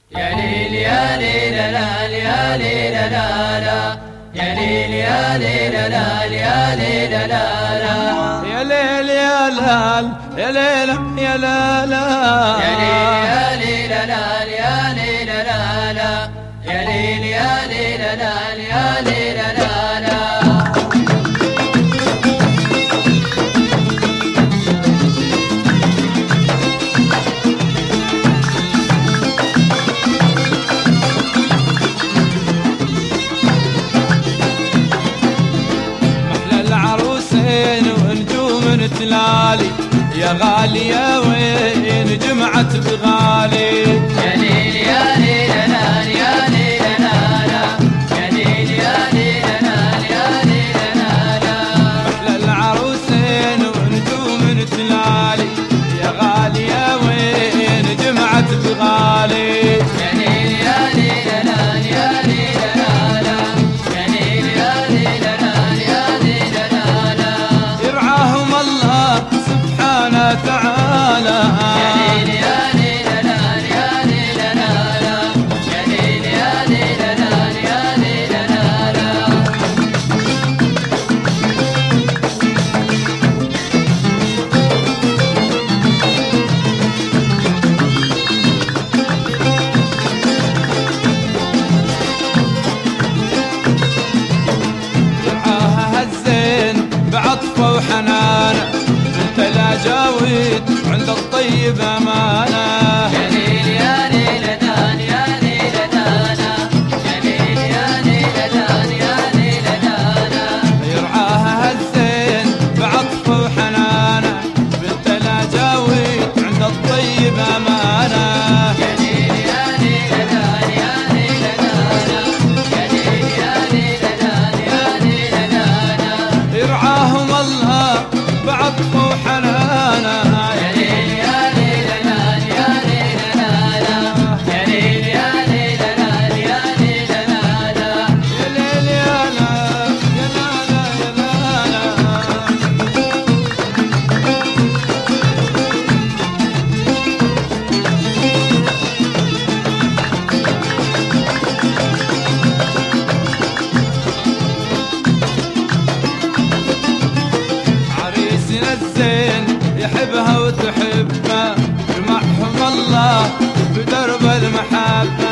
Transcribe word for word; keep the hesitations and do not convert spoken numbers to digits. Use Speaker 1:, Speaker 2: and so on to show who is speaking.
Speaker 1: يا ليل يا ليل لا يا ليل لا لا يا ليل يا ليل لا يا ليل لا لا
Speaker 2: يا ليل يا لال يا ليل يا لا لا
Speaker 1: يا ليل يا ليل لا يا ليل لا لا يا ليل يا ليل لا يا ليل لا لا
Speaker 2: تلالي يا غالية وين جمعت بغالي
Speaker 1: يا ليل يا ليل لا يا ليل لا لا يا ليل يا ليل لا يا ليل لا لا
Speaker 2: أحلى العروسين ونجوم تلالي يا غالية وين جمعت بغالي
Speaker 1: يا ليل يا ليل لا يا ليل لا لا يا ليل يا ليل لا يا ليل لا لا
Speaker 2: يرعاهم الله سبحانه تعالى
Speaker 1: يا ليل يا ليل لا يا ليل لا لا يا ليل يا ليل لا يا ليل لا لا
Speaker 2: يرعاها هالزين بعطفه وحنانه بنت الاجاويد عند الطيب امانه
Speaker 1: يا ليل يا ليل دان يا ليل دانا يا ليل يا ليل دان يا ليل دانا
Speaker 2: يرعاها هالزين بعطفه وحنانه بنت الاجاويد عند الطيب امانه
Speaker 1: يا ليل يا ليل دان يا ليل دانا يا ليل يا ليل دان يا ليل دانا
Speaker 2: يرعاهم الله بعطفه وحنانه
Speaker 1: يا ليل يا ليل دان يا ليل دانا يا ليل يا ليل دان يا ليل دانا
Speaker 2: يا ليل يا لا يا لا لا يا لا لا عريسنا الزين يحبها وتحبه جمعهم الله بدرب المحبة